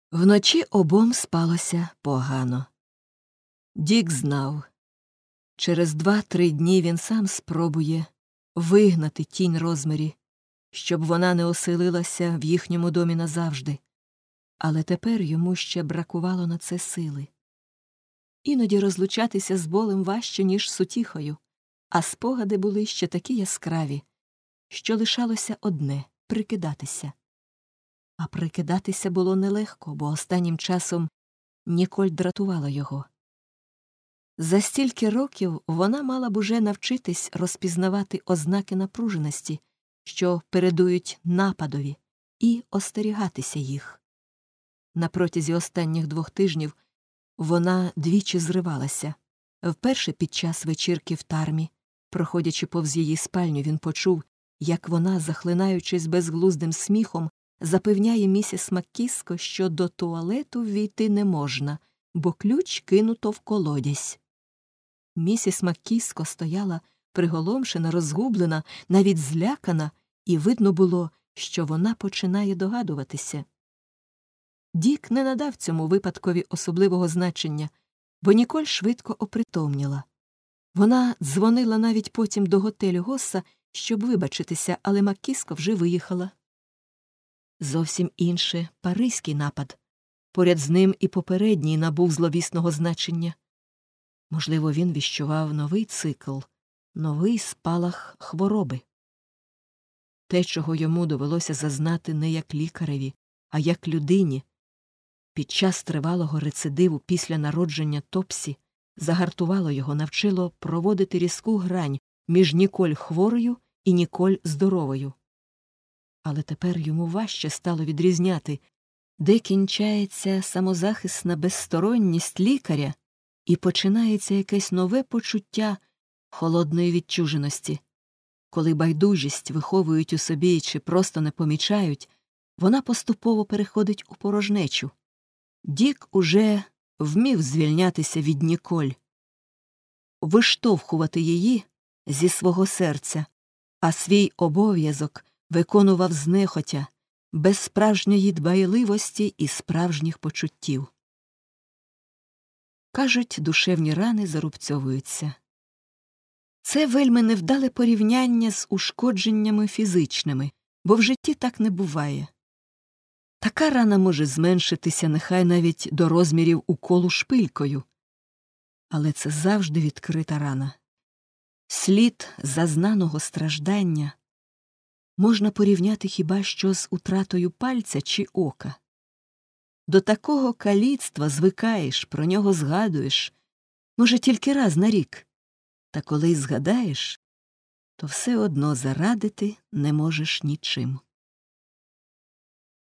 Вночі обом спалося погано. Дік знав, через 2-3 дні він сам спробує вигнати тінь Розмері, щоб вона не оселилася в їхньому домі назавжди. Але тепер йому ще бракувало на це сили. Іноді розлучатися з болем важче, ніж з утіхою, а спогади були ще такі яскраві, що лишалося одне — прикидатися. А прикидатися було нелегко, бо останнім часом Ніколь дратувала його. За стільки років вона мала б уже навчитись розпізнавати ознаки напруженості, що передують нападові, і остерігатися їх. На протязі останніх 2 тижнів вона двічі зривалася. Вперше під час вечірки в Тармі, проходячи повз її спальню, він почув, як вона, захлинаючись безглуздим сміхом, запевняє місіс МакКіско, що до туалету ввійти не можна, бо ключ кинуто в колодязь. Місіс МакКіско стояла приголомшена, розгублена, навіть злякана, і видно було, що вона починає догадуватися. Дік не надав цьому випадкові особливого значення, бо Ніколь швидко опритомніла. Вона дзвонила навіть потім до готелю Госса, щоб вибачитися, але МакКіско вже виїхала. Зовсім інше — паризький напад. Поряд з ним і попередній набув зловісного значення. Можливо, він віщував новий цикл, новий спалах хвороби. Те, чого йому довелося зазнати не як лікареві, а як людині, під час тривалого рецидиву після народження Топсі, загартувало його, навчило проводити різку грань між Ніколь хворою і Ніколь здоровою. Але тепер йому важче стало відрізняти, де кінчається самозахисна безсторонність лікаря і починається якесь нове почуття холодної відчуженості. Коли байдужість виховують у собі чи просто не помічають, вона поступово переходить у порожнечу. Дік уже вмів звільнятися від Ніколь, виштовхувати її зі свого серця, а свій обов'язок виконував знехотя, без справжньої дбайливості і справжніх почуттів. Кажуть, душевні рани зарубцьовуються. Це вельми невдале порівняння з ушкодженнями фізичними, бо в житті так не буває. Така рана може зменшитися нехай навіть до розмірів уколу шпилькою. Але це завжди відкрита рана. Слід зазнаного страждання можна порівняти хіба що з утратою пальця чи ока. До такого каліцтва звикаєш, про нього згадуєш, може, тільки раз на рік. Та коли й згадаєш, то все одно зарадити не можеш нічим.